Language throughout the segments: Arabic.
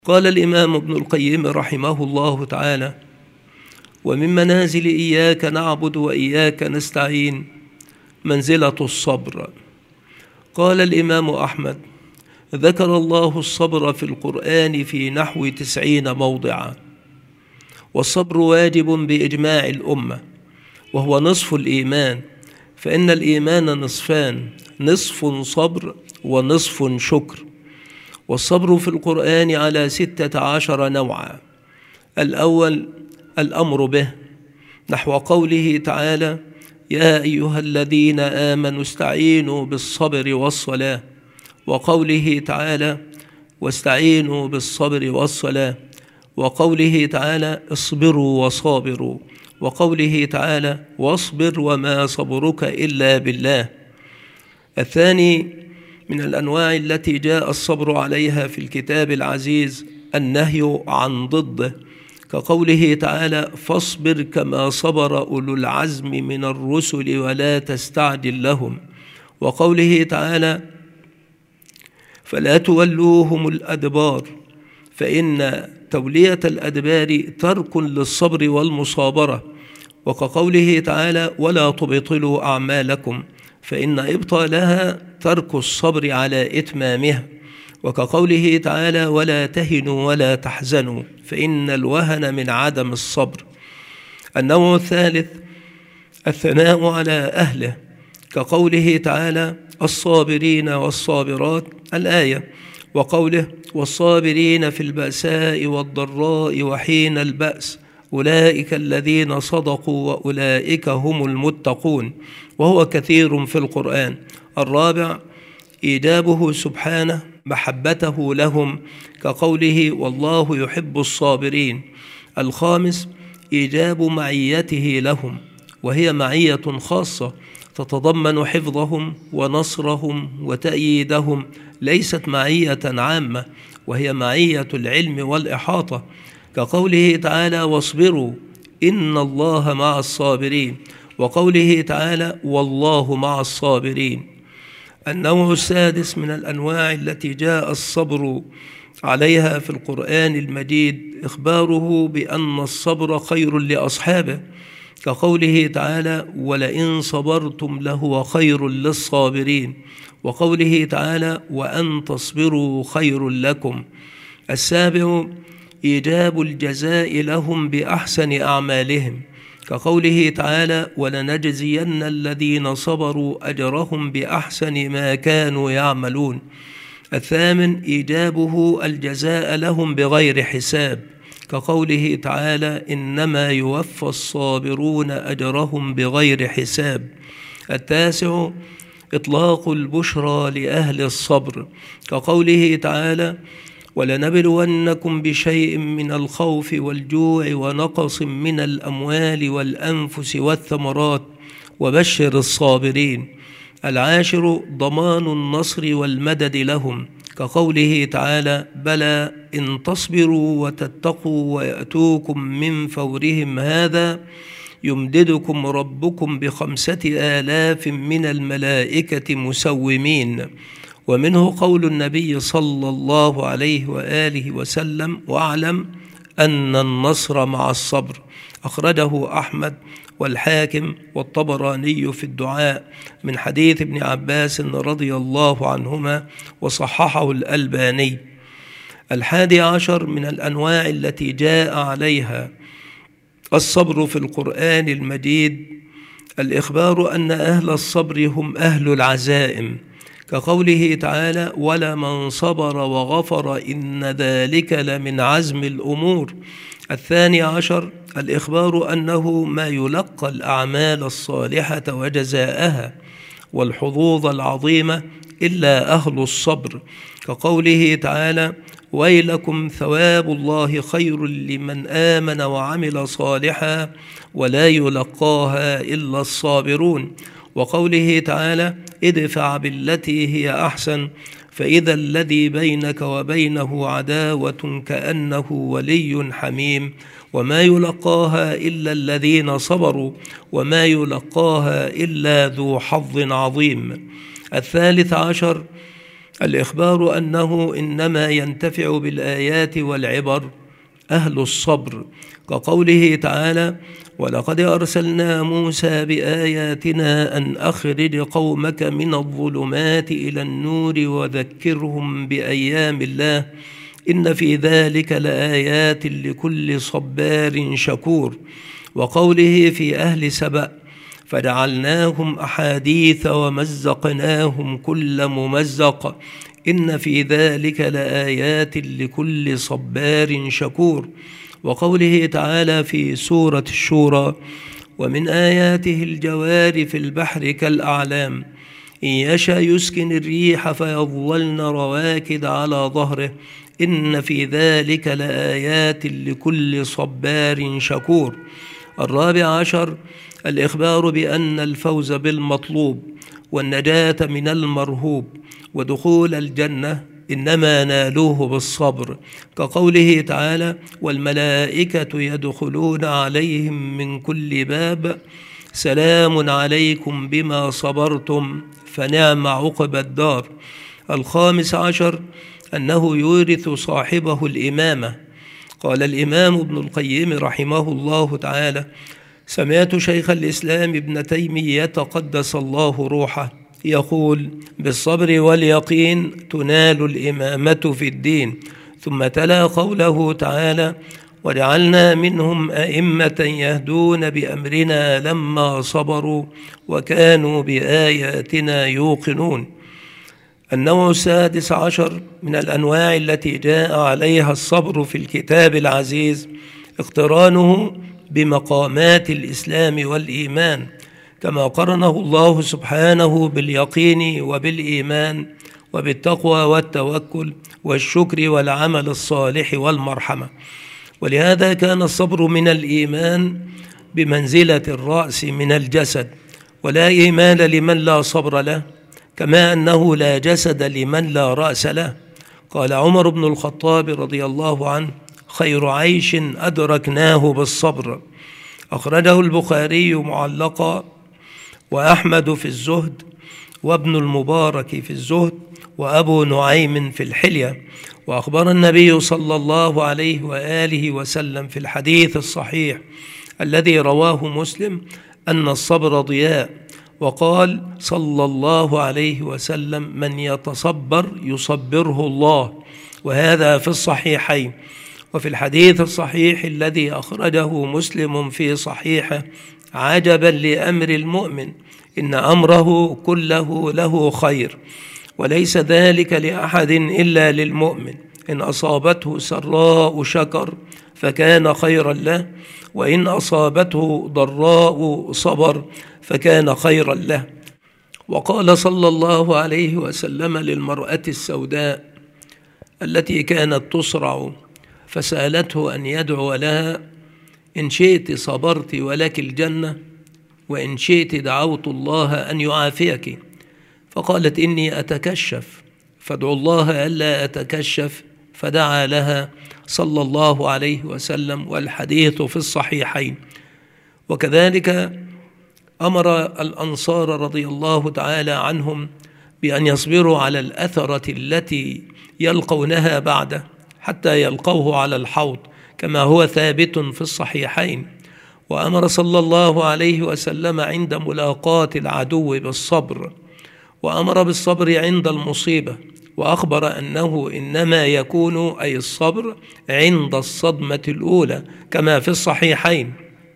قال الإمام ابن القيم رحمه الله تعالى: ومن منازل إياك نعبد وإياك نستعين منزلة الصبر. قال الإمام أحمد: ذكر الله الصبر في القرآن في نحو 90 موضعا، والصبر واجب بإجماع الأمة، وهو نصف الإيمان، فإن الإيمان نصفان: نصف صبر ونصف شكر. والصبر في القرآن على 16 نوعا. الأول الأمر به، نحو قوله تعالى: يا أيها الذين آمنوا استعينوا بالصبر والصلاة، وقوله تعالى: واستعينوا بالصبر والصلاة، وقوله تعالى: اصبروا وصابروا، وقوله تعالى: واصبر وما صبرك إلا بالله. الثاني من الأنواع التي جاء الصبر عليها في الكتاب العزيز النهي عن ضده، كقوله تعالى: فاصبر كما صبر أولو العزم من الرسل ولا تستعجل لهم، وقوله تعالى: فلا تولوهم الأدبار، فإن تولية الأدبار ترك للصبر والمصابرة، وكقوله تعالى: ولا تبطلوا أعمالكم، فإن إبطالها ترك الصبر على إتمامها، وكقوله تعالى: ولا تهنوا ولا تحزنوا، فإن الوهن من عدم الصبر. النوع الثالث الثناء على أهله، كقوله تعالى: الصابرين والصابرات الآية، وقوله: والصابرين في البأساء والضراء وحين البأس أولئك الذين صدقوا وأولئك هم المتقون، وهو كثير في القرآن. الرابع إيجابه سبحانه محبته لهم، كقوله: والله يحب الصابرين. الخامس إيجاب معيته لهم، وهي معية خاصة تتضمن حفظهم ونصرهم وتأييدهم، ليست معية عامة، وهي معية العلم والإحاطة، كقوله تعالى: واصبروا إن الله مع الصابرين، وقوله تعالى: والله مع الصابرين. النوع السادس من الأنواع التي جاء الصبر عليها في القرآن المجيد إخباره بأن الصبر خير لأصحابه، كقوله تعالى: ولئن صبرتم لهو خير للصابرين، وقوله تعالى: وأن تصبروا خير لكم. السابع إيجاب الجزاء لهم بأحسن أعمالهم، كقوله تعالى: ولنجزين الذين صبروا أجرهم بأحسن ما كانوا يعملون. الثامن إيجابه الجزاء لهم بغير حساب، كقوله تعالى: إنما يوفى الصابرون أجرهم بغير حساب. التاسع إطلاق البشرى لأهل الصبر، كقوله تعالى: ولنبلونكم بشيء من الخوف والجوع ونقص من الأموال والأنفس والثمرات وبشر الصابرين. العاشر ضمان النصر والمدد لهم، كقوله تعالى: بلى إن تصبروا وتتقوا ويأتوكم من فورهم هذا يمددكم ربكم ب5,000 من الملائكة مسومين. ومنه قول النبي صلى الله عليه وآله وسلم: واعلم أن النصر مع الصبر. أخرجه أحمد والحاكم والطبراني في الدعاء من حديث ابن عباس رضي الله عنهما، وصححه الألباني. 11 من الأنواع التي جاء عليها الصبر في القرآن المجيد الإخبار أن أهل الصبر هم أهل العزائم، كقوله تعالى: ولمن صبر وغفر إن ذلك لمن عزم الأمور. 12 الإخبار أنه ما يلقى الأعمال الصالحة وجزاءها والحظوظ العظيمة إلا أهل الصبر، كقوله تعالى: ويلكم ثواب الله خير لمن آمن وعمل صالحا ولا يلقاها إلا الصابرون، وقوله تعالى: ادفع بالتي هي أحسن فإذا الذي بينك وبينه عداوة كأنه ولي حميم وما يلقاها إلا الذين صبروا وما يلقاها إلا ذو حظ عظيم. 13 الإخبار أنه إنما ينتفع بالآيات والعبر أهل الصبر، كقوله تعالى: ولقد أرسلنا موسى بآياتنا أن أخرج قومك من الظلمات إلى النور وذكرهم بأيام الله إن في ذلك لآيات لكل صبار شكور. وقوله في أهل سبأ: فجعلناهم أحاديث ومزقناهم كل ممزق إن في ذلك لآيات لكل صبار شكور. وقوله تعالى في سورة الشورى: ومن آياته الجوار في البحر كالأعلام إن يشأ يسكن الريح فيظللن رواكد على ظهره إن في ذلك لآيات لكل صبار شكور. 14 الإخبار بأن الفوز بالمطلوب والنجاة من المرهوب ودخول الجنة إنما نالوه بالصبر، كقوله تعالى: والملائكة يدخلون عليهم من كل باب سلام عليكم بما صبرتم فنعم عقبى الدار. 15 أنه يورث صاحبه الإمامة. قال الإمام ابن القيم رحمه الله تعالى: سمعت شيخ الإسلام ابن تيمية قدس الله روحه يقول: بالصبر واليقين تنال الإمامة في الدين. ثم تلا قوله تعالى: وجعلنا منهم أئمة يهدون بأمرنا لما صبروا وكانوا بآياتنا يوقنون. النوع 16 من الأنواع التي جاء عليها الصبر في الكتاب العزيز اقترانه بمقامات الإسلام والإيمان، كما قرنه الله سبحانه باليقين وبالإيمان وبالتقوى والتوكل والشكر والعمل الصالح والمرحمة. ولهذا كان الصبر من الإيمان بمنزلة الرأس من الجسد، ولا إيمان لمن لا صبر له، كما أنه لا جسد لمن لا رأس له. قال عمر بن الخطاب رضي الله عنه: خير عيش أدركناه بالصبر. أخرجه البخاري معلقا، وأحمد في الزهد، وابن المبارك في الزهد، وأبو نعيم في الحلية. وأخبر النبي صلى الله عليه وآله وسلم في الحديث الصحيح الذي رواه مسلم أن الصبر ضياء، وقال صلى الله عليه وسلم: من يتصبر يصبره الله. وهذا في الصحيحين. وفي الحديث الصحيح الذي أخرجه مسلم في صحيحه: عجبا لأمر المؤمن إن أمره كله له خير، وليس ذلك لأحد إلا للمؤمن، إن أصابته سراء شكر فكان خيرا له، وإن أصابته ضراء صبر فكان خيرا له. وقال صلى الله عليه وسلم للمرأة السوداء التي كانت تصرع فسألته أن يدعو لها: إن شئت صبرت ولك الجنة، وإن شئت دعوت الله أن يعافيك. فقالت: إني أتكشف، فادعو الله ألا أتكشف. فدعا لها صلى الله عليه وسلم، والحديث في الصحيحين. وكذلك أمر الأنصار رضي الله تعالى عنهم بأن يصبروا على الأثرة التي يلقونها بعده حتى يلقوه على الحوض، كما هو ثابت في الصحيحين. وأمر صلى الله عليه وسلم عند ملاقاة العدو بالصبر، وأمر بالصبر عند المصيبة، وأخبر أنه إنما يكون أي الصبر عند الصدمة الأولى كما في الصحيحين.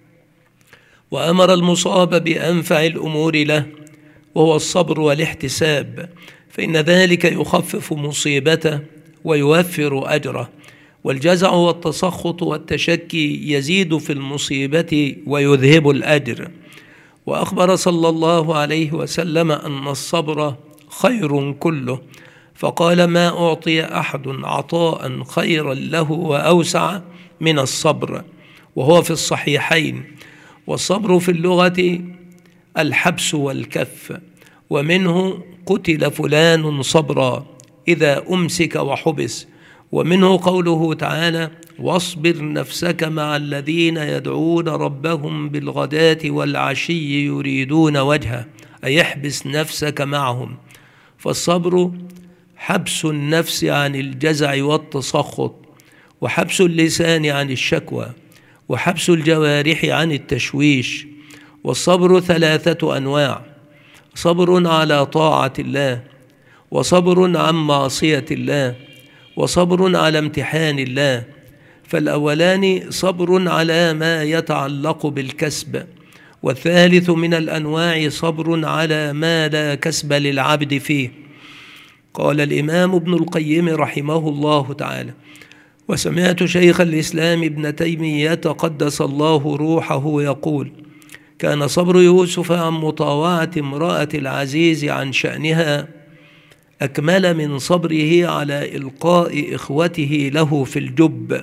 وأمر المصاب بأنفع الأمور له، وهو الصبر والاحتساب، فإن ذلك يخفف مصيبته ويوفر أجره. والجزع والتسخط والتشكي يزيد في المصيبة ويذهب الأجر. وأخبر صلى الله عليه وسلم أن الصبر خير كله، فقال: ما أعطي أحد عطاء خيرا له وأوسع من الصبر، وهو في الصحيحين. والصبر في اللغة الحبس والكف، ومنه قتل فلان صبرا إذا أمسك وحبس. ومنه قوله تعالى: واصبر نفسك مع الذين يدعون ربهم بالغداة والعشي يريدون وجهه، أي احبس نفسك معهم. فالصبر حبس النفس عن الجزع والتسخط، وحبس اللسان عن الشكوى، وحبس الجوارح عن التشويش. والصبر 3 أنواع: صبر على طاعة الله، وصبر عن معصية الله، وصبر على امتحان الله. فالأولان صبر على ما يتعلق بالكسب، والثالث من الأنواع صبر على ما لا كسب للعبد فيه. قال الإمام ابن القيم رحمه الله تعالى: وسمعت شيخ الإسلام ابن تيمية قدس الله روحه يقول: كان صبر يوسف عن مطاوعة امرأة العزيز عن شأنها أكمل من صبره على إلقاء إخوته له في الجب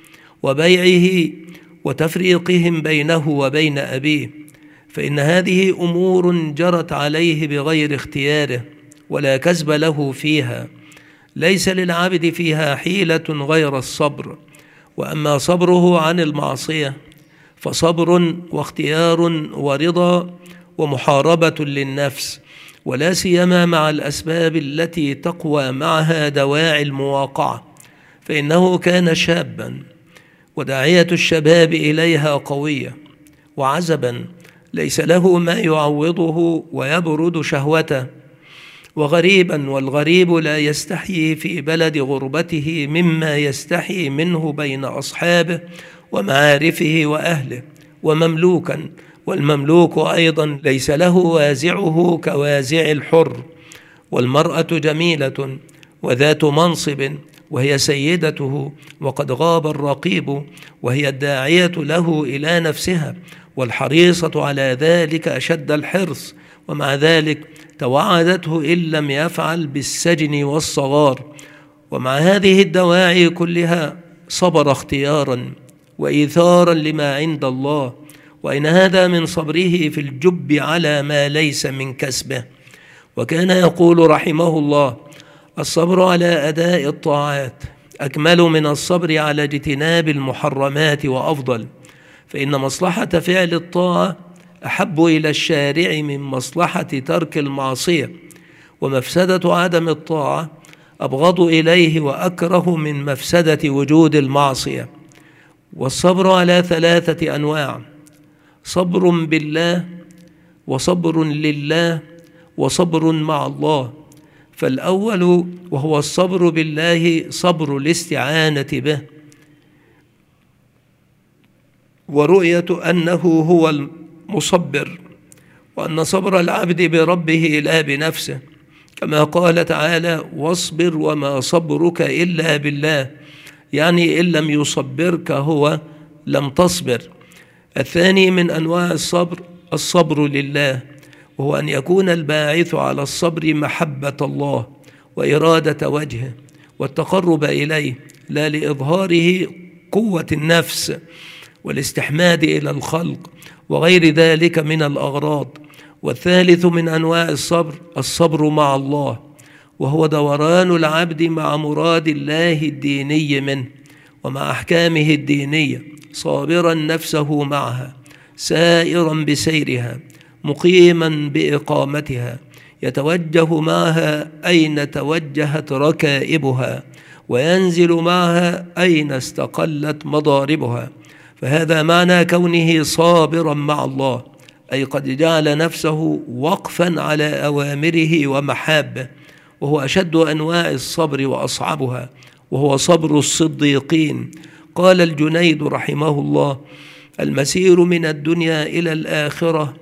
وبيعه وتفريقهم بينه وبين أبيه، فإن هذه أمور جرت عليه بغير اختياره ولا كسب له فيها، ليس للعبد فيها حيلة غير الصبر. وأما صبره عن المعصية فصبر واختيار ورضا ومحاربة للنفس، ولا سيما مع الأسباب التي تقوى معها دواعي المواقعة، فإنه كان شابا وداعية الشباب إليها قوية، وعزبا ليس له ما يعوضه ويبرد شهوته، وغريبا والغريب لا يستحيي في بلد غربته مما يستحيي منه بين أصحابه ومعارفه وأهله، ومملوكا والمملوك أيضا ليس له وازعه كوازع الحر. والمرأة جميلة وذات منصب وهي سيدته، وقد غاب الرقيب وهي الداعية له إلى نفسها والحريصة على ذلك أشد الحرص، ومع ذلك توعدته إن لم يفعل بالسجن والصغار. ومع هذه الدواعي كلها صبر اختيارا وإيثارا لما عند الله، وإن هذا من صبره في الجب على ما ليس من كسبه. وكان يقول رحمه الله: الصبر على أداء الطاعات أكمل من الصبر على اجتناب المحرمات وأفضل، فإن مصلحة فعل الطاعة أحب إلى الشارع من مصلحة ترك المعصية، ومفسدة عدم الطاعة أبغض إليه وأكره من مفسدة وجود المعصية. والصبر على 3 أنواع: صبر بالله، وصبر لله، وصبر مع الله. فالأول وهو الصبر بالله صبر الاستعانة به، ورؤية أنه هو المصبر، وأن صبر العبد بربه لا بنفسه، كما قال تعالى: واصبر وما صبرك إلا بالله، يعني إن لم يصبرك هو لم تصبر. الثاني من أنواع الصبر الصبر لله، وهو أن يكون الباعث على الصبر محبة الله وإرادة وجهه والتقرب إليه، لا لإظهاره قوة النفس والاستحماد إلى الخلق وغير ذلك من الأغراض. والثالث من أنواع الصبر الصبر مع الله، وهو دوران العبد مع مراد الله الديني منه ومع أحكامه الدينية، صابرا نفسه معها، سائرا بسيرها، مقيما بإقامتها، يتوجه معها أين توجهت ركائبها، وينزل معها أين استقلت مضاربها. فهذا معنى كونه صابرا مع الله، أي قد جعل نفسه وقفا على أوامره ومحابه، وهو أشد أنواع الصبر وأصعبها، وهو صبر الصديقين. قال الجنيد رحمه الله: المسير من الدنيا إلى الآخرة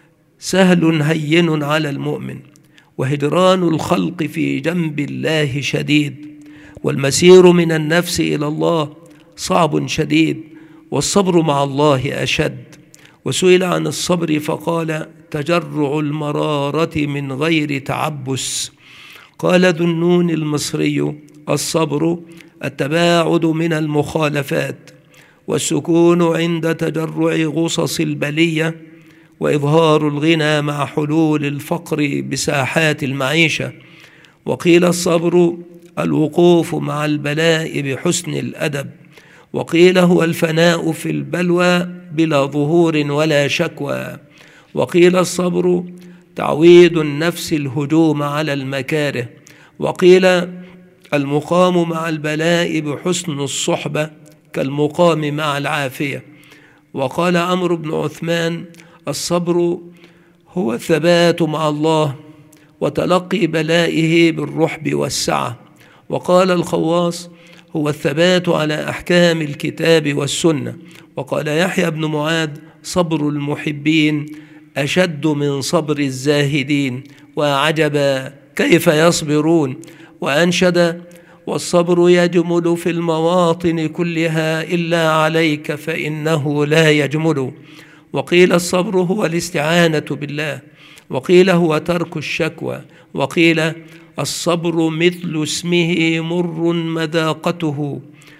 سهل هين على المؤمن، وهجران الخلق في جنب الله شديد، والمسير من النفس إلى الله صعب شديد، والصبر مع الله أشد. وسئل عن الصبر فقال: تجرع المرارة من غير تعبس. قال ذو النون المصري: الصبر التباعد من المخالفات، والسكون عند تجرع غصص البلية، وإظهار الغنى مع حلول الفقر بساحات المعيشة. وقيل الصبر الوقوف مع البلاء بحسن الأدب، وقيل هو الفناء في البلوى بلا ظهور ولا شكوى، وقيل الصبر تعويد النفس الهجوم على المكاره، وقيل المقام مع البلاء بحسن الصحبة كالمقام مع العافية. وقال عمرو بن عثمان الصبر هو الثبات مع الله وتلقي بلائه بالرحب والسعة. وقال الخواص هو الثبات على أحكام الكتاب والسنة. وقال يحيى بن معاذ صبر المحبين أشد من صبر الزاهدين، وعجبا كيف يصبرون. وأنشد والصبر يجمل في المواطن كلها إلا عليك فإنه لا يجمل. وقيل الصبر هو الاستعانة بالله، وقيل هو ترك الشكوى، وقيل الصبر مثل اسمه مر مذاقته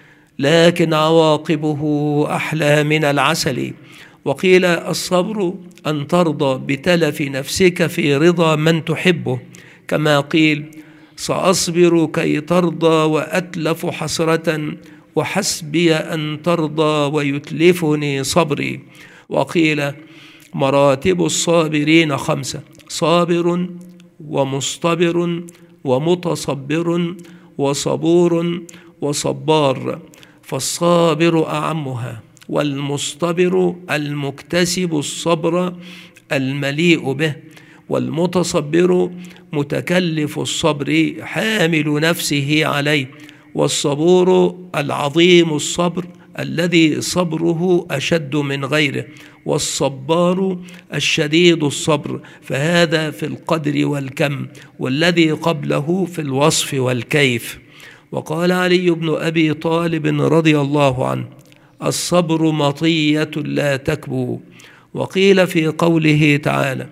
لكن عواقبه أحلى من العسل. وقيل الصبر أن ترضى بتلف نفسك في رضا من تحبه، كما قيل سأصبر كي ترضى وأتلف حسرة وحسبي أن ترضى ويتلفني صبري. وقيل مراتب الصابرين 5: صابر ومصطبر ومتصبر وصبور وصبار، فالصابر أعمها، والمصطبر المكتسب الصبر المليء به، والمتصبر متكلف الصبر حامل نفسه عليه، والصبور العظيم الصبر الذي صبره أشد من غيره، والصبار الشديد الصبر، فهذا في القدر والكم، والذي قبله في الوصف والكيف. وقال علي بن أبي طالب رضي الله عنه الصبر مطية لا تكبو. وقيل في قوله تعالى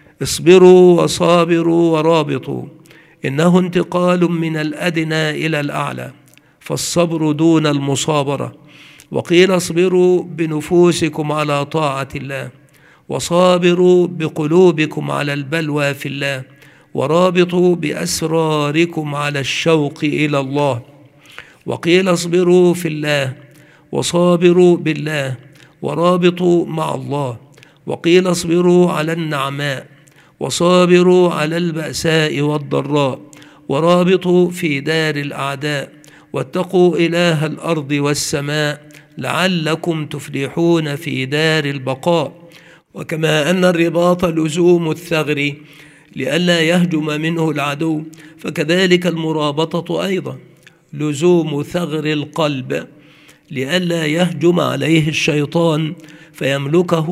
اصبروا وصابروا ورابطوا إنه انتقال من الأدنى إلى الأعلى، فالصبر دون المصابرة. وقيل اصبروا بنفوسكم على طاعة الله، وصابروا بقلوبكم على البلوى في الله، ورابطوا بأسراركم على الشوق إلى الله. وقيل اصبروا في الله، وصابروا بالله، ورابطوا مع الله. وقيل اصبروا على النعماء، وصابروا على البأساء والضراء، ورابطوا في دار الأعداء، واتقوا إله الأرض والسماء لعلكم تفلحون في دار البقاء. وكما أن الرباط لزوم الثغر لئلا يهجم منه العدو، فكذلك المرابطة أيضا لزوم ثغر القلب لئلا يهجم عليه الشيطان فيملكه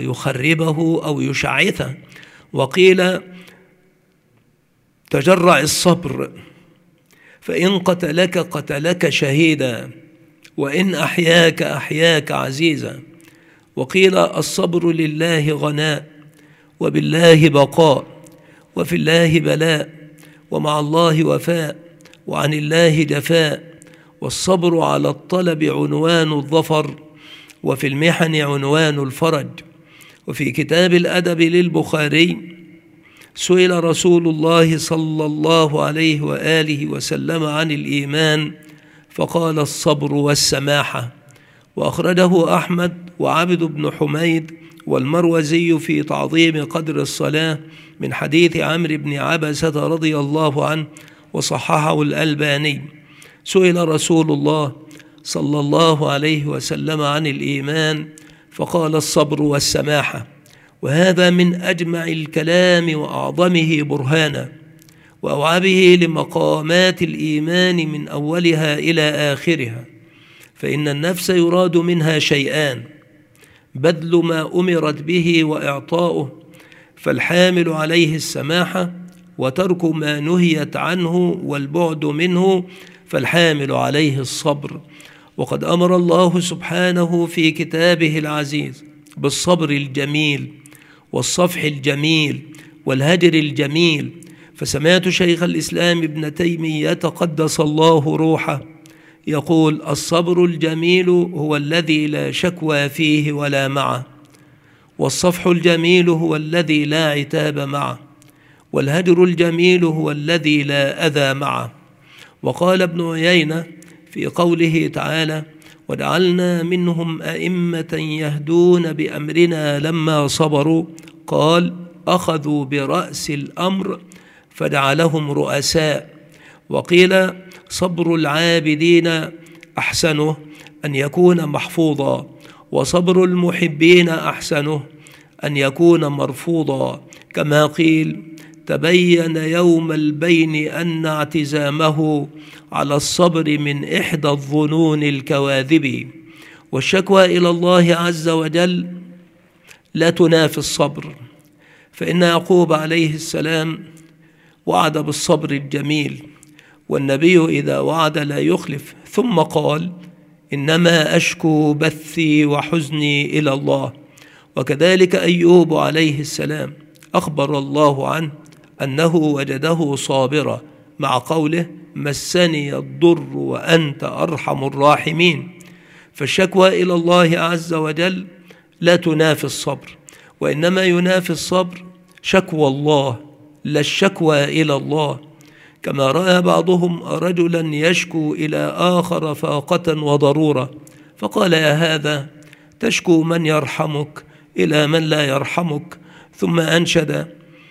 ويخربه أو يشعثه. وقيل تجرع الصبر، فإن قتلك قتلك شهيدا، وإن أحياك أحياك عزيزا. وقيل الصبر لله غناء، وبالله بقاء، وفي الله بلاء، ومع الله وفاء، وعن الله جفاء. والصبر على الطلب عنوان الظفر، وفي المحن عنوان الفرج. وفي كتاب الأدب للبخاري سئل رسول الله صلى الله عليه وآله وسلم عن الإيمان فقال الصبر والسماحة. وأخرجه أحمد وعبد بن حميد والمروزي في تعظيم قدر الصلاة من حديث عمرو بن عبسة رضي الله عنه، وصححه الألباني. سئل رسول الله صلى الله عليه وسلم عن الإيمان فقال الصبر والسماحة، وهذا من أجمع الكلام وأعظمه برهانا وأوعبه لمقامات الإيمان من أولها إلى آخرها. فإن النفس يراد منها شيئان: بذل ما أمرت به وإعطاؤه، فالحامل عليه السماحة، وترك ما نهيت عنه والبعد منه، فالحامل عليه الصبر. وقد أمر الله سبحانه في كتابه العزيز بالصبر الجميل والصفح الجميل والهجر الجميل. فسمعت شيخ الإسلام ابن تيمية قدس الله روحه يقول: الصبر الجميل هو الذي لا شكوى فيه ولا معه، والصفح الجميل هو الذي لا عتاب معه، والهجر الجميل هو الذي لا أذى معه. وقال ابن عيينة في قوله تعالى: وجعلنا منهم أئمة يهدون بأمرنا لما صبروا، قال: أخذوا برأس الأمر فجعلهم رؤساء، وقيل صبر العابدين أحسنه أن يكون محفوظا، وصبر المحبين أحسنه أن يكون مرفوضا، كما قيل تبين يوم البين أن اعتزامه على الصبر من إحدى الظنون الكواذب. والشكوى إلى الله عز وجل لا تنافي الصبر، فإن يعقوب عليه السلام وعد بالصبر الجميل، والنبي إذا وعد لا يخلف، ثم قال إنما أشكو بثي وحزني إلى الله. وكذلك أيوب عليه السلام أخبر الله عنه أنه وجده صابرا، مع قوله مسني الضر وأنت أرحم الراحمين. فالشكوى إلى الله عز وجل لا تنافي الصبر، وإنما ينافي الصبر شكوى الله لا الشكوى إلى الله، كما رأى بعضهم رجلا يشكو إلى آخر فاقة وضرورة، فقال يا هذا تشكو من يرحمك إلى من لا يرحمك، ثم أنشد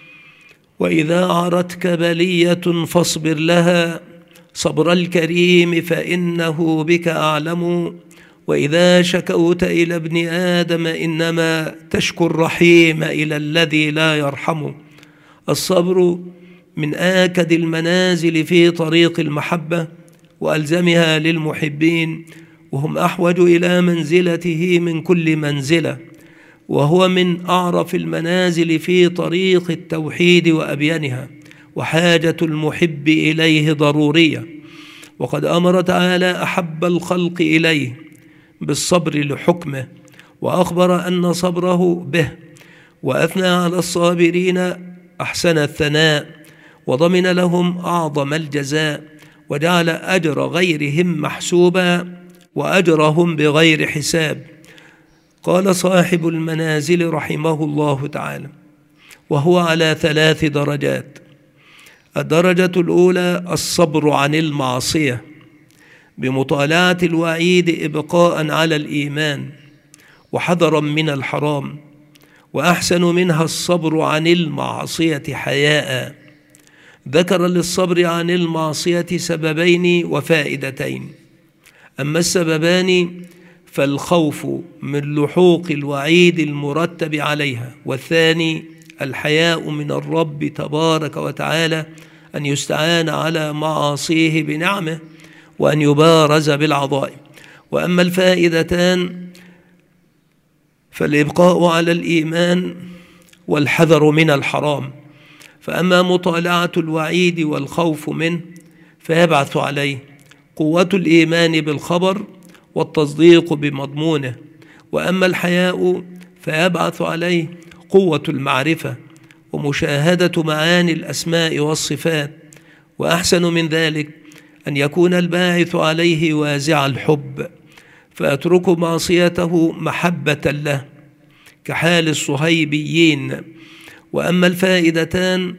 وإذا عرتك بلية فاصبر لها صبر الكريم فإنه بك أعلم، وإذا شكوت إلى ابن آدم إنما تشكو الرحيم إلى الذي لا يرحم. الصبر من آكد المنازل في طريق المحبة وألزمها للمحبين، وهم أحوج إلى منزلته من كل منزلة، وهو من أعرف المنازل في طريق التوحيد وأبيانها، وحاجة المحب إليه ضرورية. وقد أمر تعالى أحب الخلق إليه بالصبر لحكمه، وأخبر أن صبره به، وأثنى على الصابرين أحسن الثناء، وضمن لهم أعظم الجزاء، وجعل أجر غيرهم محسوبا وأجرهم بغير حساب. قال صاحب المنازل رحمه الله تعالى وهو على 3 درجات: الدرجة الأولى الصبر عن المعصية بمطالعة الوعيد إبقاء على الإيمان وحذرا من الحرام، وأحسن منها الصبر عن المعصية حياء. ذكر للصبر عن المعصية سببين وفائدتين: أما السببان فالخوف من لحوق الوعيد المرتب عليها، والثاني الحياء من الرب تبارك وتعالى أن يستعان على معاصيه بنعمه وأن يبارز بالعظائم. وأما الفائدتان فالإبقاء على الإيمان والحذر من الحرام. فأما مطالعة الوعيد والخوف منه فيبعث عليه قوة الإيمان بالخبر والتصديق بمضمونه، وأما الحياء فيبعث عليه قوة المعرفة ومشاهدة معاني الأسماء والصفات. وأحسن من ذلك أن يكون الباعث عليه وازع الحب فيترك معصيته محبة له كحال الصهيبيين. وأما الفائدتان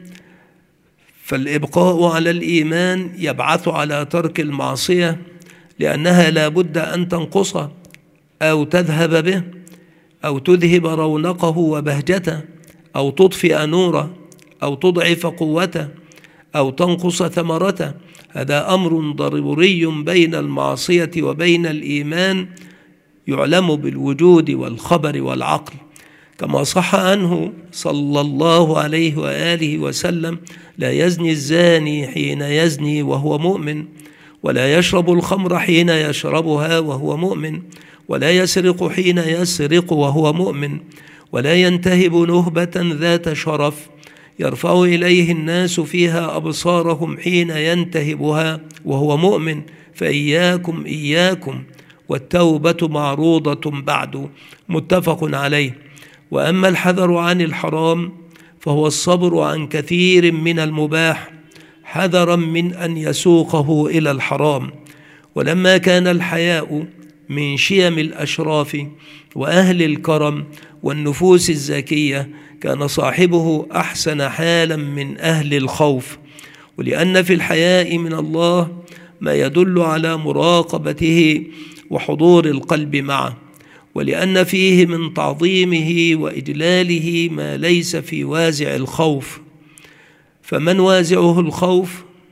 فالإبقاء على الإيمان يبعث على ترك المعصية، لأنها لا بد أن تنقص أو تذهب به أو تذهب رونقه وبهجته أو تطفئ نوره أو تضعف قوته أو تنقص ثمرته. هذا أمر ضروري بين المعصية وبين الإيمان يعلم بالوجود والخبر والعقل، كما صح عنه صلى الله عليه وآله وسلم: لا يزني الزاني حين يزني وهو مؤمن، ولا يشرب الخمر حين يشربها وهو مؤمن، ولا يسرق حين يسرق وهو مؤمن، ولا ينتهب نهبة ذات شرف يرفع إليه الناس فيها أبصارهم حين ينتهبها وهو مؤمن، فإياكم إياكم والتوبة معروضة بعد. متفق عليه. وأما الحذر عن الحرام فهو الصبر عن كثير من المباح حذرا من أن يسوقه إلى الحرام. ولما كان الحياء من شيم الأشراف وأهل الكرم والنفوس الزكية كان صاحبه أحسن حالا من أهل الخوف، ولأن في الحياء من الله ما يدل على مراقبته وحضور القلب معه، ولأن فيه من تعظيمه وإجلاله ما ليس في وازع الخوف. فمن وازعه الخوف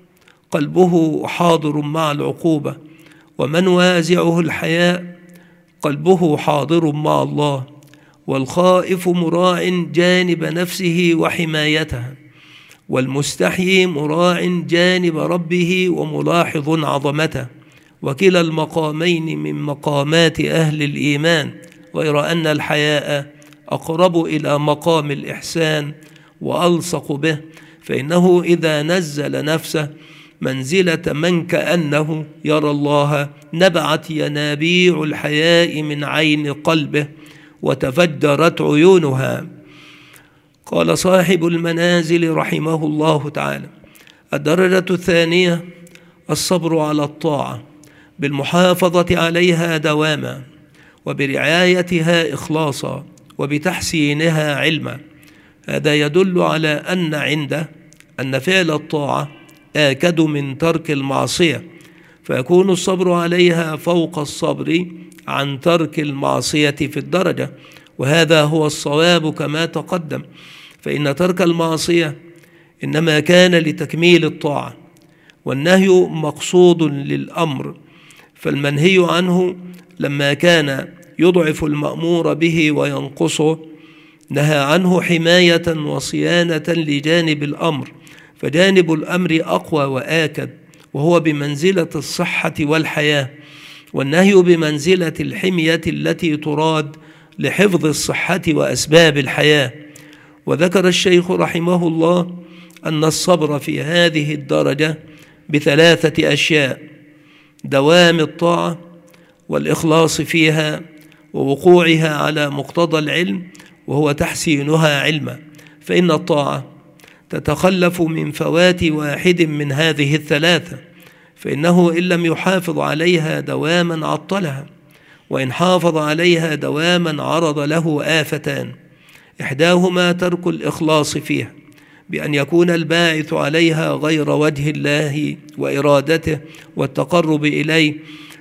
قلبه حاضر مع العقوبة، ومن وازعه الحياء قلبه حاضر مع الله. والخائف مراع جانب نفسه وحمايتها، والمستحيي مراع جانب ربه وملاحظ عظمته، وكلا المقامين من مقامات أهل الإيمان، غير أن الحياء أقرب إلى مقام الإحسان وألصق به، فإنه إذا نزل نفسه منزلة من كأنه يرى الله نبعت ينابيع الحياء من عين قلبه وتفجرت عيونها. قال صاحب المنازل رحمه الله تعالى: الدرجة الثانية الصبر على الطاعة بالمحافظة عليها دواما، وبرعايتها إخلاصا، وبتحسينها علما. هذا يدل على أن عنده أن فعل الطاعة آكد من ترك المعصية، فيكون الصبر عليها فوق الصبر عن ترك المعصية في الدرجة، وهذا هو الصواب كما تقدم، فإن ترك المعصية إنما كان لتكميل الطاعة، والنهي مقصود للأمر، فالمنهي عنه لما كان يضعف المأمور به وينقصه نهى عنه حماية وصيانة لجانب الأمر، فجانب الأمر أقوى وآكد، وهو بمنزلة الصحة والحياة، والنهي بمنزلة الحمية التي تراد لحفظ الصحة وأسباب الحياة. وذكر الشيخ رحمه الله أن الصبر في هذه الدرجة بثلاثة أشياء: دوام الطاعة، والإخلاص فيها، ووقوعها على مقتضى العلم، وهو تحسينها علما، فإن الطاعة تتخلف من فوات واحد من هذه الثلاثة، فإنه إن لم يحافظ عليها دواما عطلها، وإن حافظ عليها دواما عرض له آفتان: إحداهما ترك الإخلاص فيها بأن يكون الباعث عليها غير وجه الله وإرادته والتقرب إليه،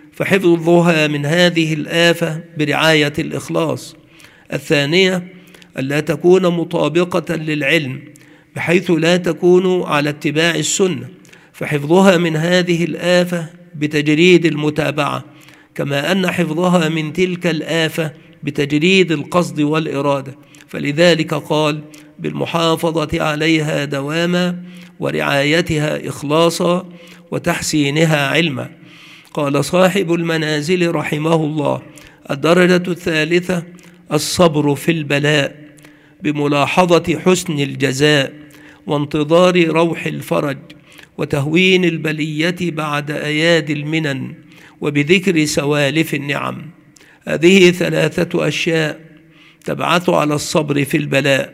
فحفظها من هذه الآفة برعاية الإخلاص. الثانية ألا تكون مطابقة للعلم بحيث لا تكون على اتباع السنة، فحفظها من هذه الآفة بتجريد المتابعة، كما أن حفظها من تلك الآفة بتجريد القصد والإرادة، فلذلك قال: بالمحافظة عليها دواما، ورعايتها إخلاصا، وتحسينها علما. قال صاحب المنازل رحمه الله: الدرجة الثالثة الصبر في البلاء بملاحظة حسن الجزاء، وانتظار روح الفرج، وتهوين البلية بعد أيادي المنن، وبذكر سوالف النعم. هذه ثلاثة أشياء تبعث على الصبر في البلاء: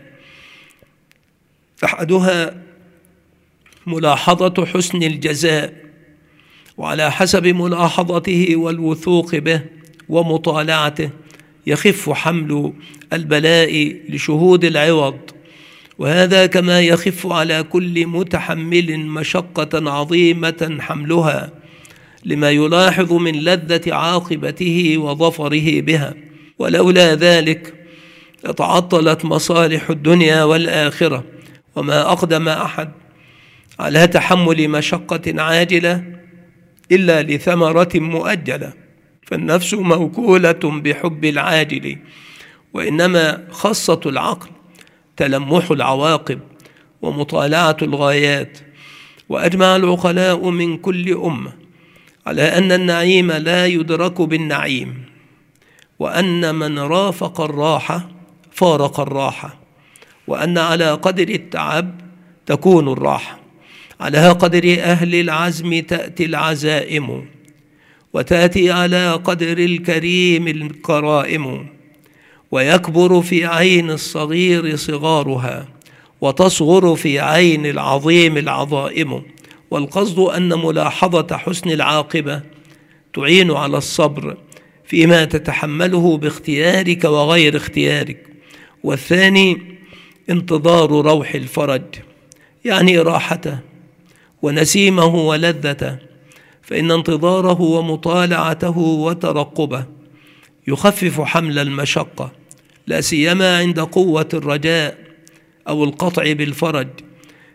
أحدها ملاحظة حسن الجزاء، وعلى حسب ملاحظته والوثوق به ومطالعته يخف حمل البلاء لشهود العوض، وهذا كما يخف على كل متحمل مشقة عظيمة حملها، لما يلاحظ من لذة عاقبته وظفره بها، ولولا ذلك تعطلت مصالح الدنيا والآخرة. وما أقدم أحد على تحمل مشقة عاجلة إلا لثمرة مؤجلة، فالنفس موكولة بحب العاجل، وإنما خاصة العقل تلمح العواقب ومطالعة الغايات. وأجمع العقلاء من كل أمة على أن النعيم لا يدرك بالنعيم، وأن من رافق الراحة فارق الراحة، وأن على قدر التعب تكون الراحة، على قدر أهل العزم تأتي العزائم، وتأتي على قدر الكريم الكرائم، ويكبر في عين الصغير صغارها، وتصغر في عين العظيم العظائم. والقصد أن ملاحظة حسن العاقبة تعين على الصبر فيما تتحمله باختيارك وغير اختيارك. والثاني انتظار روح الفرج، يعني راحته ونسيمه ولذته، فإن انتظاره ومطالعته وترقبه يخفف حمل المشقة، لا سيما عند قوة الرجاء أو القطع بالفرج،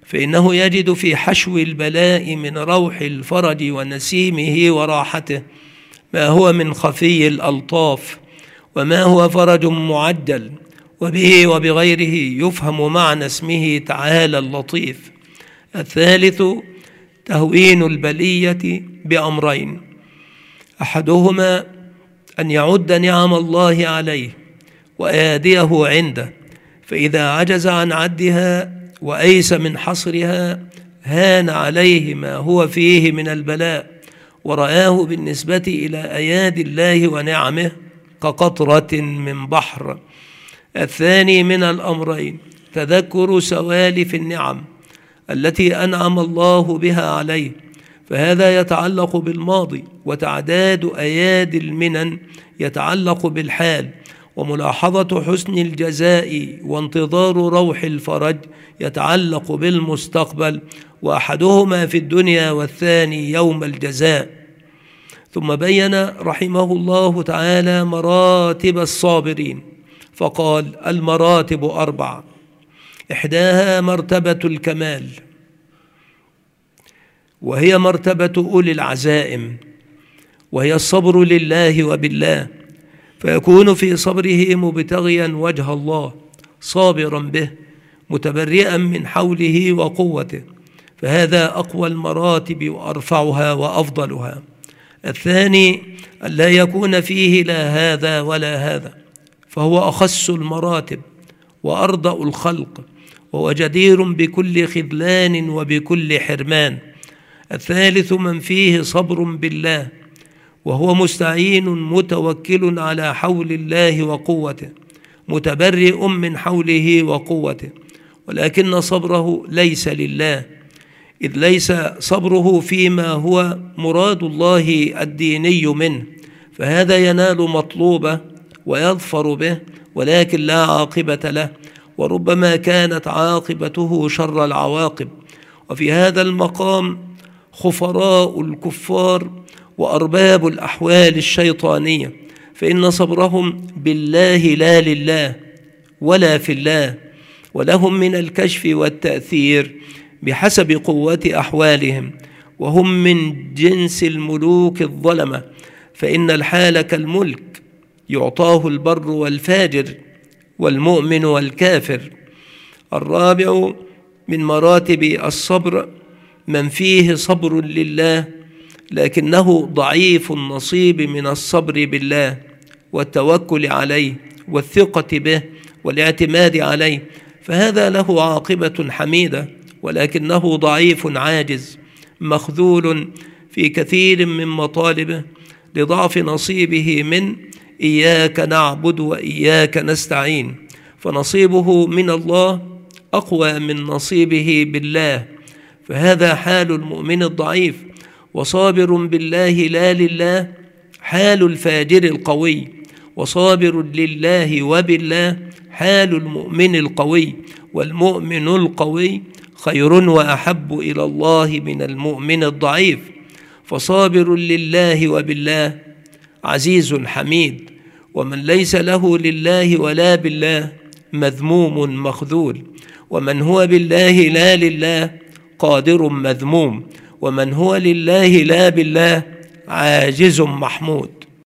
فإنه يجد في حشو البلاء من روح الفرج ونسيمه وراحته ما هو من خفي الألطاف، وما هو فرج معجل، وبه وبغيره يفهم معنى اسمه تعالى اللطيف. الثالث تهوين البلية بأمرين: أحدهما أن يعد نعم الله عليه وأياديه عنده، فإذا عجز عن عدها وأيس من حصرها هان عليه ما هو فيه من البلاء، ورآه بالنسبة إلى أيادي الله ونعمه كقطرة من بحر. الثاني من الأمرين تذكر سوالف النعم التي أنعم الله بها عليه، فهذا يتعلق بالماضي، وتعداد أيادي المنن يتعلق بالحال، وملاحظة حسن الجزاء وانتظار روح الفرج يتعلق بالمستقبل، وأحدهما في الدنيا والثاني يوم الجزاء. ثم بين رحمه الله تعالى مراتب الصابرين، فقال: المراتب 4: إحداها مرتبة الكمال، وهي مرتبة أولي العزائم، وهي الصبر لله وبالله، فيكون في صبره مبتغيا وجه الله صابرا به متبرئا من حوله وقوته، فهذا أقوى المراتب وأرفعها وأفضلها. الثاني أن لا يكون فيه لا هذا ولا هذا، فهو أخس المراتب وأرضأ الخلق، وهو جدير بكل خذلان وبكل حرمان. الثالث من فيه صبر بالله، وهو مستعين متوكل على حول الله وقوته متبرئ من حوله وقوته، ولكن صبره ليس لله، إذ ليس صبره فيما هو مراد الله الديني منه، فهذا ينال مطلوبه ويظفر به، ولكن لا عاقبة له، وربما كانت عاقبته شر العواقب. وفي هذا المقام خفراء الكفار وأرباب الأحوال الشيطانية، فإن صبرهم بالله لا لله ولا في الله، ولهم من الكشف والتأثير بحسب قوة أحوالهم، وهم من جنس الملوك الظلمة، فإن الحال كالملك يعطاه البر والفاجر والمؤمن والكافر. الرابع من مراتب الصبر من فيه صبر لله، لكنه ضعيف النصيب من الصبر بالله والتوكل عليه والثقة به والاعتماد عليه، فهذا له عاقبة حميدة، ولكنه ضعيف عاجز مخذول في كثير من مطالبه لضعف نصيبه من إياك نعبد وإياك نستعين، فنصيبه من الله أقوى من نصيبه بالله، فهذا حال المؤمن الضعيف. وصابر بالله لا لله حال الفاجر القوي، وصابر لله وبالله حال المؤمن القوي، والمؤمن القوي خير وأحب إلى الله من المؤمن الضعيف. فصابر لله وبالله عزيز حميد، ومن ليس له لله ولا بالله مذموم مخذول، ومن هو بالله لا لله قادر مذموم، ومن هو لله لا بالله عاجز محمود.